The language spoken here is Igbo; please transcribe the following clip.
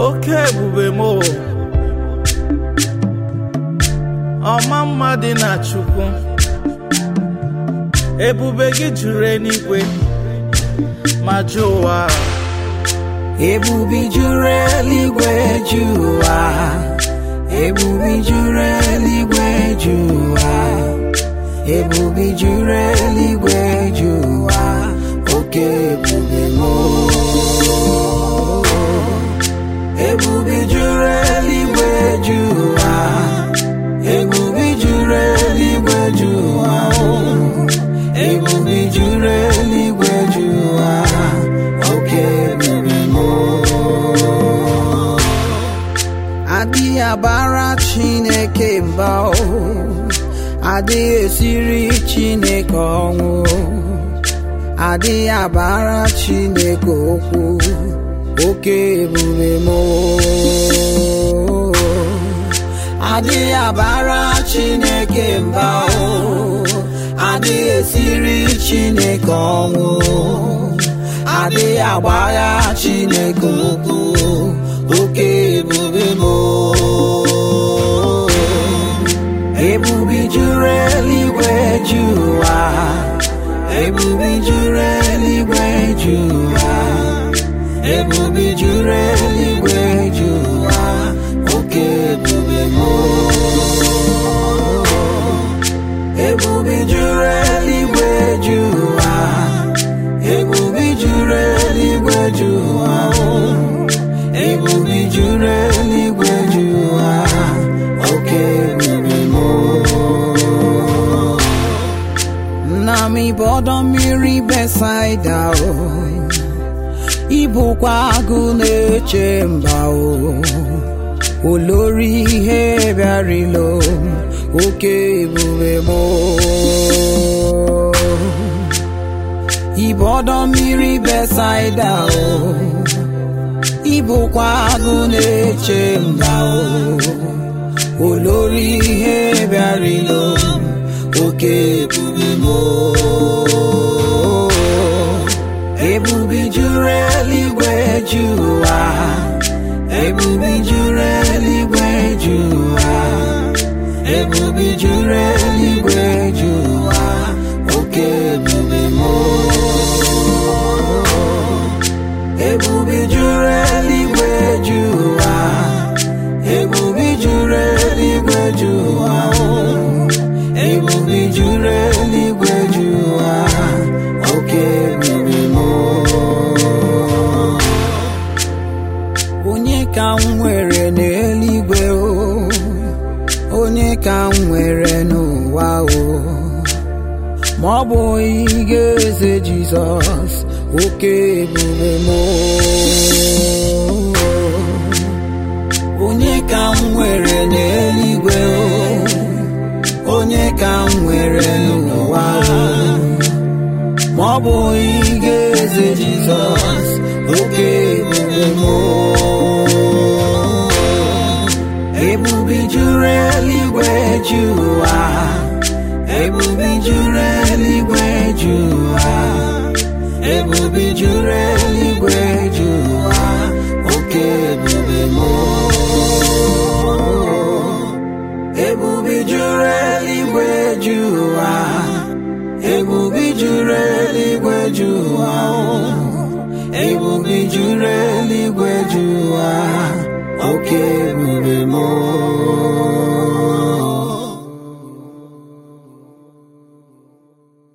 oke ebube m ọma mma dị na Chukwu, ebube gị juru eluigwe ma jụọ ụwa. Ebube juru eluigwe jụ ụwa, ebube juru eluigwe jụ ụwa, ebube juru eluigwe jụ ụwa, oke ebube m. Ebube juru eluigwe jụ ụwa, ebube juru eluigwe jụ ụwa, ebube juru eluigwe jụ ụwa, oke ebube m. Adịghị abara Chineke mba, adịghị esiri Chineke ọnwụ, adịghị abara Chineke okwu, oke ebube m. Adịghị abara Chineke mba, adịghị esiri Chineke ọnwụ, adịghị agbagha Chineke okwu, oke ebube m. Ebube juru eluigwe jụ ụwa, ebube juru eluigwe jụ ụwa, ebube juru eluigwe jụ ụwa, oke ebube m. Ebube juru eluigwe jụ ụwa, ebube juru eluigwe jụ ụwa, ebube juru eluigwe jụ ụwa, oke ebube m. Nna m ịbụ ọdọ mmiri Besaida, ịbụkwa agụ na-eche mba, olórí ihe bịarịlo, oke ebube m. Ịbụ ọdọ mmiri Besaida, ịbụkwa agụ na-eche mba, olórí ihe bịarịlo, oke ebube m. Ebube juru eluigwe jụ ụwa, ebube juru eluigwe jụ ụwa, ebube juru eluigwe jụ ụwa, oke ebube m. Ebube juru eluigwe jụ ụwa, ebube juru eluigwe jụ ụwa, ebube juru eluigwe jụ ụwa, oke ebube m. Onye ka m nwere n'eluigwe, onye ka m nwere n'ụwa, ma ọ bụghị eze Jizọs, oke ebube m. Onye ka m nwere n'eluigwe, onye ka m nwere n'ụwa, ma ọ bụghị eze Jizọs, oke ebube m. Ebube juru eluigwe jụ ụwa, ebube juru eluigwe jụ ụwa, ebube juru eluigwe jụ ụwa, oke ebube m. Ebube juru eluigwe jụ ụwa, ebube juru eluigwe jụ ụwa, ebube juru eluigwe jụ ụwa, oke ebube m.